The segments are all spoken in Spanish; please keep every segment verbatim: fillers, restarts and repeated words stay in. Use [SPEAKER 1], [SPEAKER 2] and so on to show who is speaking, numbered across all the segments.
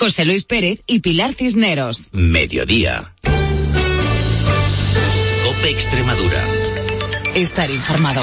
[SPEAKER 1] José Luis Pérez y Pilar Cisneros.
[SPEAKER 2] Mediodía. COPE Extremadura.
[SPEAKER 1] Estar informado.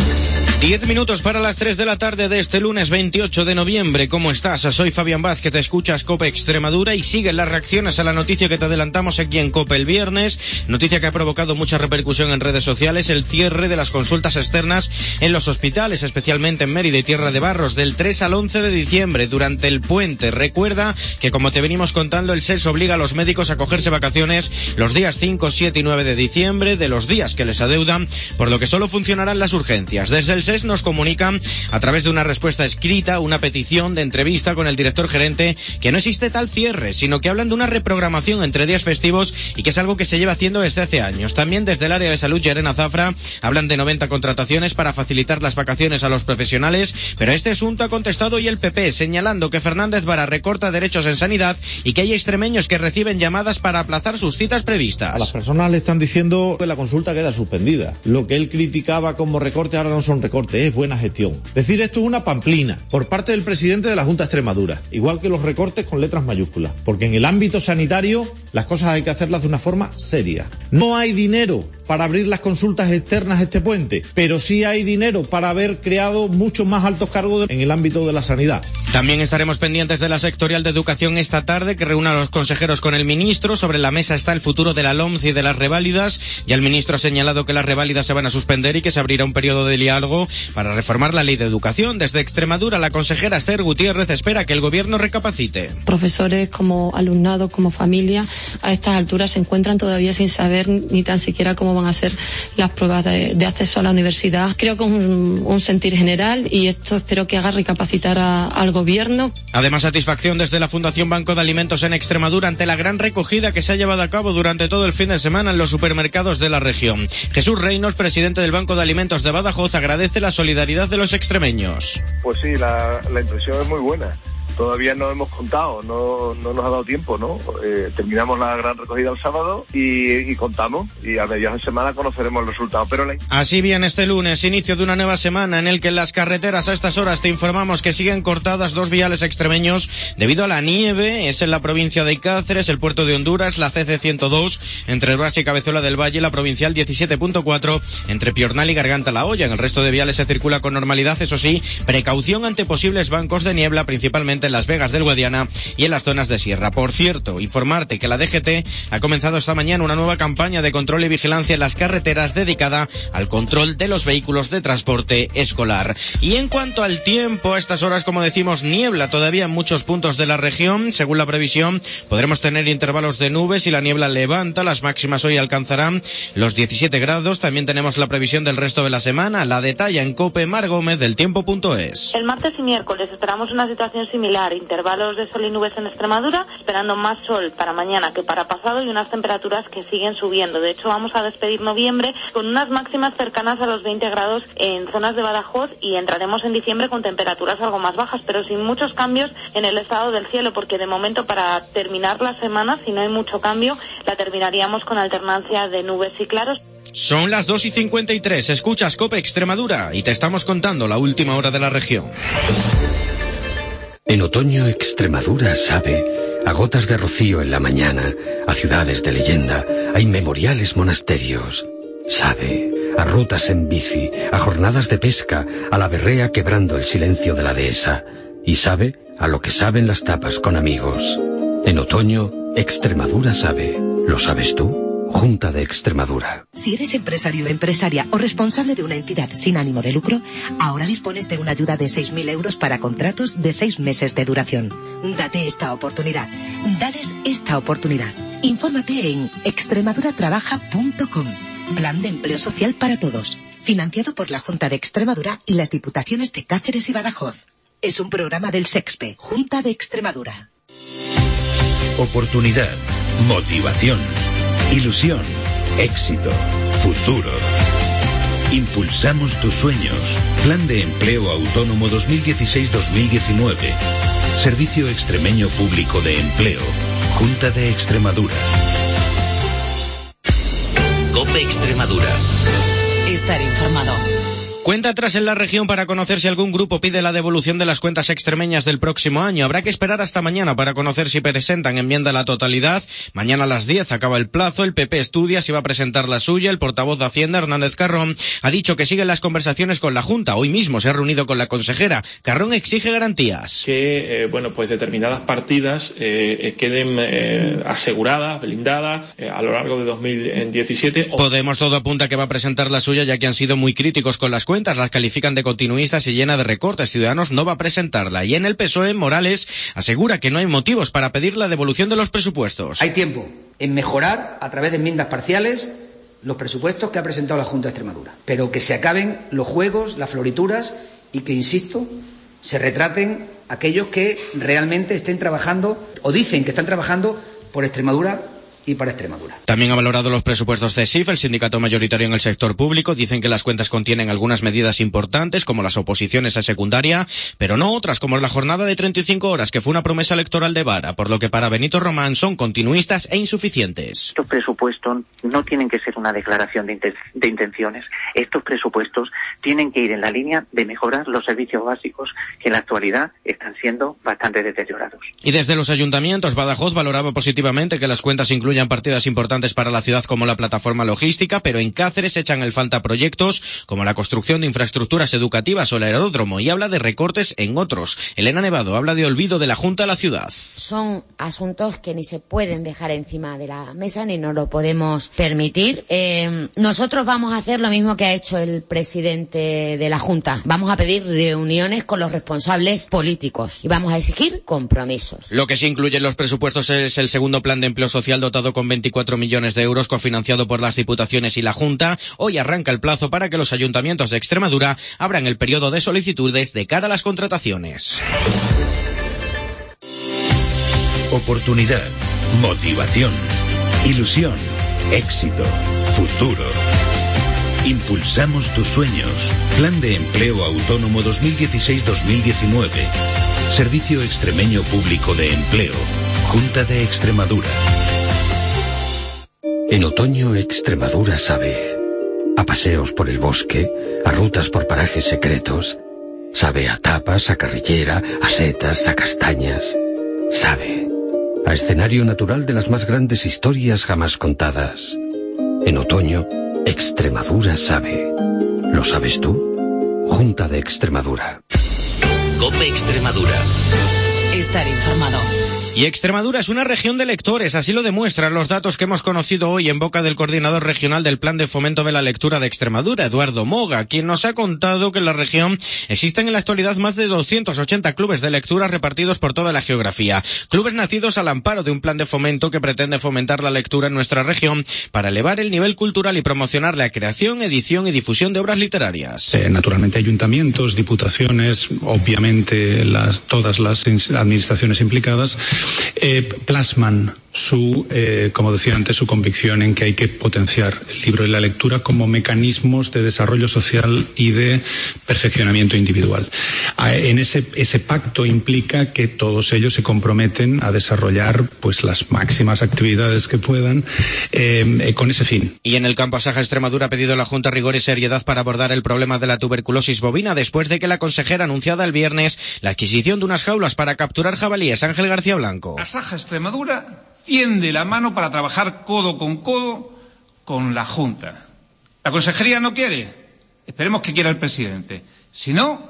[SPEAKER 3] Diez minutos para las tres de la tarde de este lunes veintiocho de noviembre. ¿Cómo estás? Soy Fabián Vázquez, te escuchas COPE Extremadura y siguen las reacciones a la noticia que te adelantamos aquí en COPE el viernes. Noticia que ha provocado mucha repercusión en redes sociales, el cierre de las consultas externas en los hospitales, especialmente en Mérida y Tierra de Barros, del tres al once de diciembre, durante el puente. Recuerda que, como te venimos contando, el S E S obliga a los médicos a cogerse vacaciones los días cinco, siete y nueve de diciembre, de los días que les adeudan, por lo que solo funcionarán las urgencias. Desde el S E S nos comunican a través de una respuesta escrita, una petición de entrevista con el director gerente, que no existe tal cierre, sino que hablan de una reprogramación entre días festivos y que es algo que se lleva haciendo desde hace años. También desde el área de salud, Llerena Zafra, hablan de noventa contrataciones para facilitar las vacaciones a los profesionales, pero a este asunto ha contestado hoy el P P, señalando que Fernández Vara recorta derechos en sanidad y que hay extremeños que reciben llamadas para aplazar sus citas previstas.
[SPEAKER 4] A las personas le están diciendo que la consulta queda suspendida. Lo que él criticaba como recorte ahora no son recortes, es buena gestión. Decir esto es una pamplina por parte del presidente de la Junta de Extremadura, igual que los recortes con letras mayúsculas, porque en el ámbito sanitario las cosas hay que hacerlas de una forma seria. No hay dinero para abrir las consultas externas este puente, pero sí hay dinero para haber creado muchos más altos cargos en el ámbito de la sanidad.
[SPEAKER 3] También estaremos pendientes de la sectorial de educación esta tarde, que reúne a los consejeros con el ministro. Sobre la mesa está el futuro de la LOMCE y de las reválidas. Ya el ministro ha señalado que las reválidas se van a suspender y que se abrirá un periodo de diálogo para reformar la ley de educación. Desde Extremadura, la consejera Esther Gutiérrez espera que el gobierno recapacite.
[SPEAKER 5] Profesores, como alumnado, como familia, a estas alturas se encuentran todavía sin saber ni tan siquiera cómo van a ser las pruebas de, de acceso a la universidad. Creo que es un, un sentir general y esto espero que haga recapacitar a, al gobierno.
[SPEAKER 3] Además, satisfacción desde la Fundación Banco de Alimentos en Extremadura ante la gran recogida que se ha llevado a cabo durante todo el fin de semana en los supermercados de la región. Jesús Reinos, presidente del Banco de Alimentos de Badajoz, agradece la solidaridad de los extremeños.
[SPEAKER 6] Pues sí, la, la impresión es muy buena. Todavía no hemos contado, no, no nos ha dado tiempo, ¿no? Eh, terminamos la gran recogida el sábado y, y contamos, y a mediados de semana conoceremos el resultado. Pero la...
[SPEAKER 3] Así bien, este lunes, inicio de una nueva semana en el que en las carreteras a estas horas te informamos que siguen cortadas dos viales extremeños debido a la nieve. Es en la provincia de Cáceres, el puerto de Honduras, la C C ciento dos, entre Ruas y Cabezuela del Valle, la provincial diecisiete punto cuatro, entre Piornal y Garganta La Olla. En el resto de viales se circula con normalidad, eso sí, precaución ante posibles bancos de niebla, principalmente en Las Vegas del Guadiana y en las zonas de sierra. Por cierto, informarte que la D G T ha comenzado esta mañana una nueva campaña de control y vigilancia en las carreteras dedicada al control de los vehículos de transporte escolar. Y en cuanto al tiempo, a estas horas, como decimos, niebla todavía en muchos puntos de la región. Según la previsión, podremos tener intervalos de nubes y la niebla levanta. Las máximas hoy alcanzarán los diecisiete grados. También tenemos la previsión del resto de la semana. La detalla en COPE Mar Gómez del tiempo punto es.
[SPEAKER 7] El martes y miércoles esperamos una situación similar, intervalos de sol y nubes en Extremadura, esperando más sol para mañana que para pasado y unas temperaturas que siguen subiendo. De hecho, vamos a despedir noviembre con unas máximas cercanas a los veinte grados en zonas de Badajoz y entraremos en diciembre con temperaturas algo más bajas, pero sin muchos cambios en el estado del cielo, porque de momento para terminar la semana, si no hay mucho cambio, la terminaríamos con alternancia de nubes y claros.
[SPEAKER 3] Son las dos y cincuenta y tres, escuchas COPE Extremadura y te estamos contando la última hora de la región.
[SPEAKER 2] En otoño, Extremadura sabe a gotas de rocío en la mañana, a ciudades de leyenda, a inmemoriales monasterios. Sabe a rutas en bici, a jornadas de pesca, a la berrea quebrando el silencio de la dehesa. Y sabe a lo que saben las tapas con amigos. En otoño, Extremadura sabe. ¿Lo sabes tú? Junta de Extremadura.
[SPEAKER 8] Si eres empresario, empresaria o responsable de una entidad sin ánimo de lucro, ahora dispones de una ayuda de seis mil euros para contratos de seis meses de duración. Date esta oportunidad. Dales esta oportunidad. Infórmate en extremaduratrabaja punto com. Plan de empleo social para todos. Financiado por la Junta de Extremadura y las Diputaciones de Cáceres y Badajoz. Es un programa del SEXPE, Junta de Extremadura.
[SPEAKER 9] Oportunidad, motivación, ilusión, éxito, futuro. Impulsamos tus sueños. Plan de Empleo Autónomo dos mil dieciséis dos mil diecinueve. Servicio Extremeño Público de Empleo. Junta de Extremadura.
[SPEAKER 2] COPE Extremadura.
[SPEAKER 1] Estar informado.
[SPEAKER 3] Cuenta atrás en la región para conocer si algún grupo pide la devolución de las cuentas extremeñas del próximo año. Habrá que esperar hasta mañana para conocer si presentan enmienda a la totalidad. Mañana a las diez acaba el plazo. El P P estudia si va a presentar la suya. El portavoz de Hacienda, Hernández Carrón, ha dicho que siguen las conversaciones con la Junta. Hoy mismo se ha reunido con la consejera. Carrón exige garantías.
[SPEAKER 10] Que, eh, bueno, pues determinadas partidas eh, queden eh, aseguradas, blindadas eh, a lo largo de dos mil diecisiete.
[SPEAKER 3] Podemos todo apunta que va a presentar la suya, ya que han sido muy críticos con las cuentas. Cuentas, las califican de continuistas y llena de recortes. Ciudadanos no va a presentarla. Y en el P S O E, Morales asegura que no hay motivos para pedir la devolución de los presupuestos.
[SPEAKER 11] Hay tiempo en mejorar, a través de enmiendas parciales, los presupuestos que ha presentado la Junta de Extremadura. Pero que se acaben los juegos, las florituras y que, insisto, se retraten aquellos que realmente estén trabajando o dicen que están trabajando por Extremadura y para Extremadura.
[SPEAKER 3] También ha valorado los presupuestos de S I F, el sindicato mayoritario en el sector público. Dicen que las cuentas contienen algunas medidas importantes, como las oposiciones a secundaria, pero no otras, como la jornada de treinta y cinco horas, que fue una promesa electoral de Vara, por lo que para Benito Román son continuistas e insuficientes.
[SPEAKER 12] Estos presupuestos no tienen que ser una declaración de, inten- de intenciones. Estos presupuestos tienen que ir en la línea de mejorar los servicios básicos que en la actualidad están siendo bastante deteriorados.
[SPEAKER 3] Y desde los ayuntamientos, Badajoz valoraba positivamente que las cuentas incluyan partidas importantes para la ciudad como la plataforma logística, pero en Cáceres echan en falta proyectos como la construcción de infraestructuras educativas o el aeródromo, y habla de recortes en otros. Elena Nevado habla de olvido de la Junta a la ciudad.
[SPEAKER 13] Son asuntos que ni se pueden dejar encima de la mesa ni nos lo podemos permitir. Eh, nosotros vamos a hacer lo mismo que ha hecho el presidente de la Junta. Vamos a pedir reuniones con los responsables políticos y vamos a exigir compromisos.
[SPEAKER 3] Lo que sí incluye en los presupuestos es el segundo plan de empleo social dotado con veinticuatro millones de euros, cofinanciado por las diputaciones y la Junta. Hoy arranca el plazo para que los ayuntamientos de Extremadura abran el periodo de solicitudes de cara a las contrataciones.
[SPEAKER 9] Oportunidad, motivación, ilusión, éxito, futuro. Impulsamos tus sueños. Plan de Empleo Autónomo dos mil dieciséis dos mil diecinueve. Servicio Extremeño Público de Empleo. Junta de Extremadura.
[SPEAKER 2] En otoño, Extremadura sabe a paseos por el bosque, a rutas por parajes secretos, sabe a tapas, a carrillera, a setas, a castañas, sabe a escenario natural de las más grandes historias jamás contadas. En otoño, Extremadura sabe. ¿Lo sabes tú? Junta de Extremadura.
[SPEAKER 9] COPE Extremadura.
[SPEAKER 1] Estar informado.
[SPEAKER 3] Y Extremadura es una región de lectores, así lo demuestran los datos que hemos conocido hoy en boca del coordinador regional del Plan de Fomento de la Lectura de Extremadura, Eduardo Moga, quien nos ha contado que en la región existen en la actualidad más de doscientos ochenta clubes de lectura repartidos por toda la geografía. Clubes nacidos al amparo de un plan de fomento que pretende fomentar la lectura en nuestra región para elevar el nivel cultural y promocionar la creación, edición y difusión de obras literarias.
[SPEAKER 14] Eh, naturalmente ayuntamientos, diputaciones, obviamente las, todas las administraciones implicadas, Eh, plasman su, eh, como decía antes, su convicción en que hay que potenciar el libro y la lectura como mecanismos de desarrollo social y de perfeccionamiento individual. En ese, ese pacto implica que todos ellos se comprometen a desarrollar pues las máximas actividades que puedan eh, con ese fin.
[SPEAKER 3] Y en el campo Asaja Extremadura ha pedido a la Junta rigor y seriedad para abordar el problema de la tuberculosis bovina después de que la consejera anunciada el viernes la adquisición de unas jaulas para capturar jabalíes. Ángel García Blanco.
[SPEAKER 15] Asaja Extremadura tiende la mano para trabajar codo con codo con la Junta. ¿La consejería no quiere? Esperemos que quiera el presidente. Si no,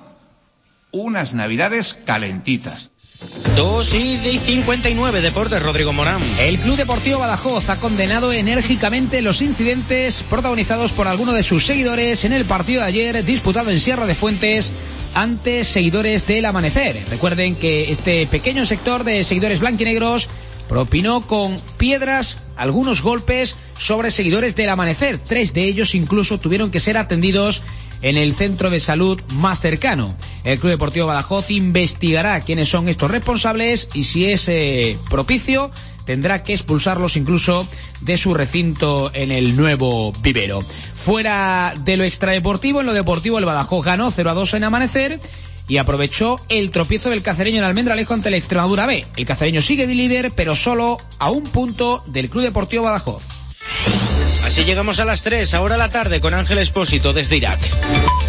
[SPEAKER 15] unas navidades calentitas.
[SPEAKER 3] dos y cincuenta y nueve, Deportes, Rodrigo Morán.
[SPEAKER 16] El Club Deportivo Badajoz ha condenado enérgicamente los incidentes protagonizados por algunos de sus seguidores en el partido de ayer disputado en Sierra de Fuentes ante seguidores del Amanecer. Recuerden que este pequeño sector de seguidores blanquinegros propinó con piedras algunos golpes sobre seguidores del Amanecer. Tres de ellos incluso tuvieron que ser atendidos en el centro de salud más cercano. El Club Deportivo Badajoz investigará quiénes son estos responsables y si es eh, propicio tendrá que expulsarlos incluso de su recinto en el nuevo vivero. Fuera de lo extradeportivo, en lo deportivo el Badajoz ganó cero a dos en Amanecer y aprovechó el tropiezo del cacereño en Almendralejo ante el Extremadura B. El cacereño sigue de líder, pero solo a un punto del Club Deportivo Badajoz.
[SPEAKER 3] Así llegamos a las tres, ahora la tarde, con Ángel Expósito desde Irak.